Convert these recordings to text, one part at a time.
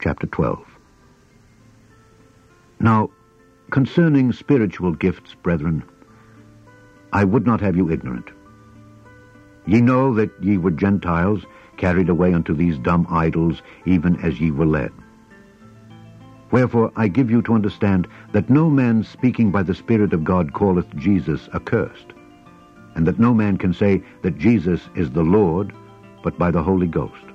chapter 12. Now, concerning spiritual gifts, brethren, I would not have you ignorant. Ye know that ye were Gentiles, carried away unto these dumb idols, even as ye were led. Wherefore I give you to understand that no man speaking by the Spirit of God calleth Jesus accursed, and that no man can say that Jesus is the Lord, but by the Holy Ghost.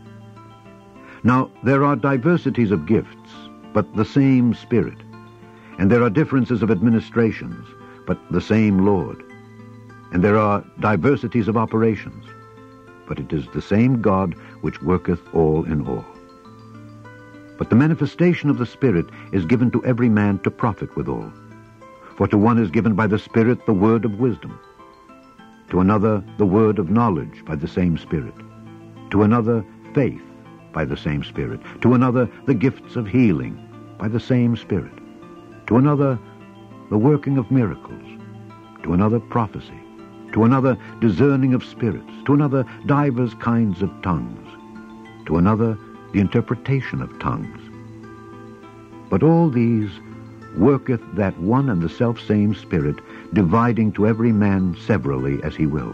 Now there are diversities of gifts, but the same Spirit, and there are differences of administrations, but the same Lord, and there are diversities of operations, but it is the same God which worketh all in all. But the manifestation of the Spirit is given to every man to profit withal. For to one is given by the Spirit the word of wisdom, to another the word of knowledge by the same Spirit, to another faith by the same Spirit, to another the gifts of healing by the same Spirit, to another the working of miracles, to another prophecy, to another discerning of spirits, to another divers kinds of tongues, to another the interpretation of tongues. But all these worketh that one and the selfsame Spirit, dividing to every man severally as he will.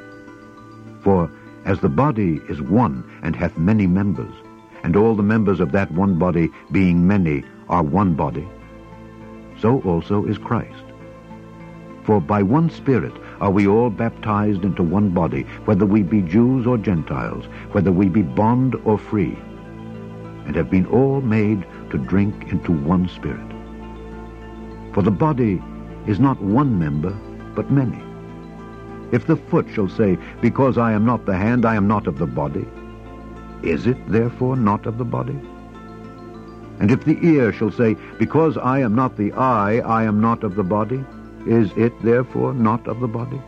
For as the body is one, and hath many members, and all the members of that one body, being many, are one body, so also is Christ. For by one Spirit are we all baptized into one body, whether we be Jews or Gentiles, whether we be bond or free, and have been all made to drink into one Spirit. For the body is not one member, but many. If the foot shall say, Because I am not the hand, I am not of the body, is it therefore not of the body? And if the ear shall say, Because I am not the eye, I am not of the body, is it therefore not of the body?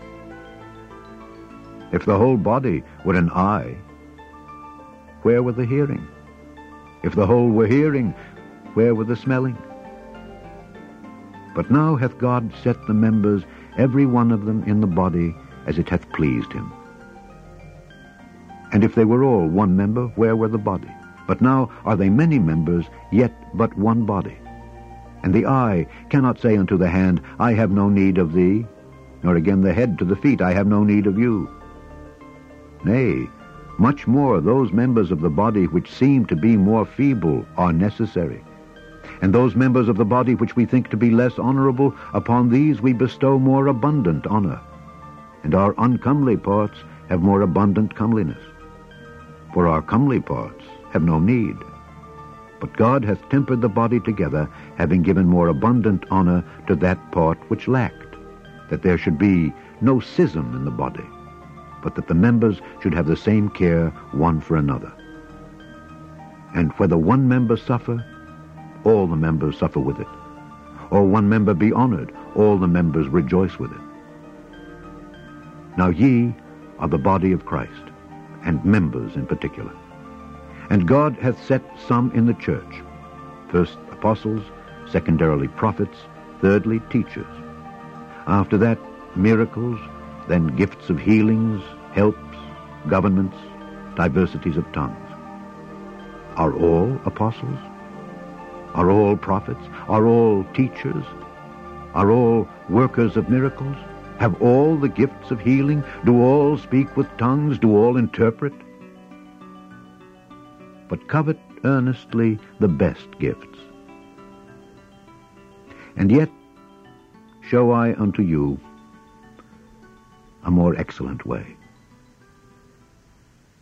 If the whole body were an eye, where were the hearing? If the whole were hearing, where were the smelling? But now hath God set the members, every one of them, in the body, as it hath pleased him. And if they were all one member, where were the body? But now are they many members, yet but one body. And the eye cannot say unto the hand, I have no need of thee, nor again the head to the feet, I have no need of you. Nay, much more those members of the body which seem to be more feeble are necessary. And those members of the body which we think to be less honorable, upon these we bestow more abundant honor. And our uncomely parts have more abundant comeliness. For our comely parts have no need. But God hath tempered the body together, having given more abundant honor to that part which lacked, that there should be no schism in the body, but that the members should have the same care one for another. And whether one member suffer, all the members suffer with it. Or one member be honored, all the members rejoice with it. Now ye are the body of Christ, and members in particular. And God hath set some in the church, first apostles, secondarily prophets, thirdly teachers. After that, miracles, then gifts of healings, helps, governments, diversities of tongues. Are all apostles? Are all prophets? Are all teachers? Are all workers of miracles? Have all the gifts of healing? Do all speak with tongues? Do all interpret? But covet earnestly the best gifts. And yet show I unto you a more excellent way.